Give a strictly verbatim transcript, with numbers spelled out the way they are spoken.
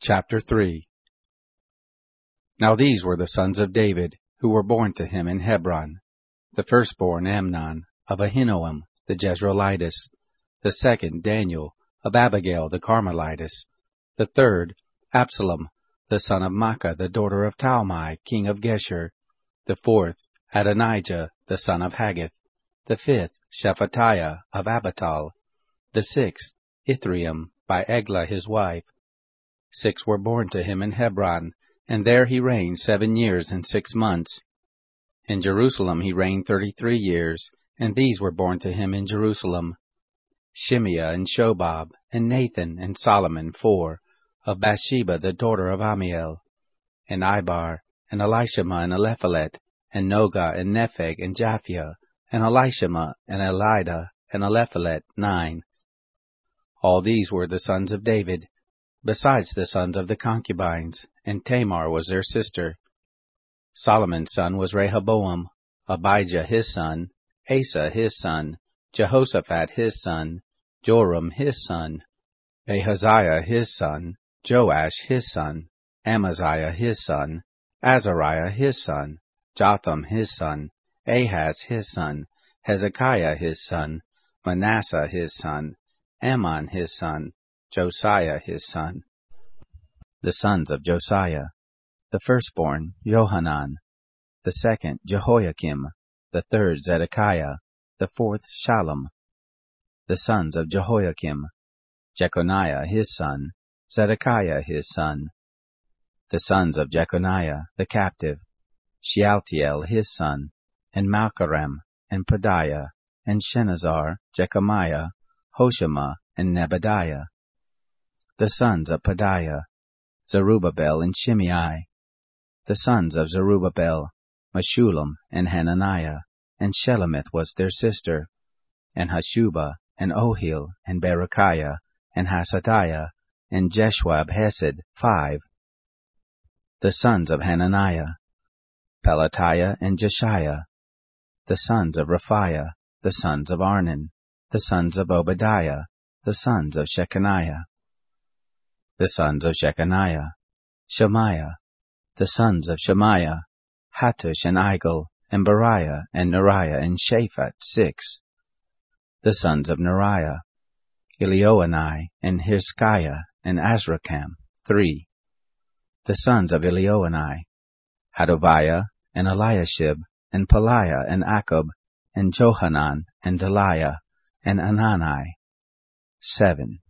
Chapter three. Now these were the sons of David, who were born to him in Hebron. The firstborn Amnon, of Ahinoam the Jezreelitess. The second Daniel, of Abigail the Carmelitess. The third Absalom, the son of Maacah, the daughter of Talmai, king of Geshur. The fourth Adonijah, the son of Haggith. The fifth Shephatiah of Abital. The sixth Ithream, by Eglah his wife. Six were born to him in Hebron, and there he reigned seven years and six months. In Jerusalem he reigned thirty-three years, and these were born to him in Jerusalem: Shimeah and Shobab, and Nathan and Solomon four, of Bathsheba the daughter of Ammiel, and Ibar, and Elishama and Eliphalet, and Nogah and Nepheg and Japhia, and Elishama and Elida and Eliphalet nine. All these were the sons of David, besides the sons of the concubines, and Tamar was their sister. Solomon's son was Rehoboam, Abijah his son, Asa his son, Jehoshaphat his son, Joram his son, Ahaziah his son, Joash his son, Amaziah his son, Azariah his son, Jotham his son, Ahaz his son, Hezekiah his son, Manasseh his son, Ammon his son, Josiah his son. The sons of Josiah: the firstborn Johanan, the second Jehoiakim, the third Zedekiah, the fourth Shallum. The sons of Jehoiakim: Jeconiah his son, Zedekiah his son. The sons of Jeconiah the captive: Shealtiel his son, and Malchiram, and Pedaiah, and Shenazar, Jechemiah, Hoshama, and Nebadiah. The sons of Pedaiah: Zerubbabel and Shimei. The sons of Zerubbabel: Meshullam and Hananiah, and Shelemith was their sister, and Hashubah, and Ohil, and Berechiah, and Hasadiah, and Jeshwab Hesed five. The sons of Hananiah: Pelatiah and Jeshiah. The sons of Raphiah: the sons of Arnan. The sons of Obadiah: the sons of Shechaniah. The sons of Shechaniah: Shemaiah. The sons of Shemaiah: Hattush and Igal, and Beriah, and Neriah, and Shaphat six. The sons of Neriah: Elioenai, and Hirskiah, and Azrikam three. The sons of Elioenai: Hadoviah, and Eliashib, and Peliah, and Akub, and Johanan, and Deliah, and Anani seven.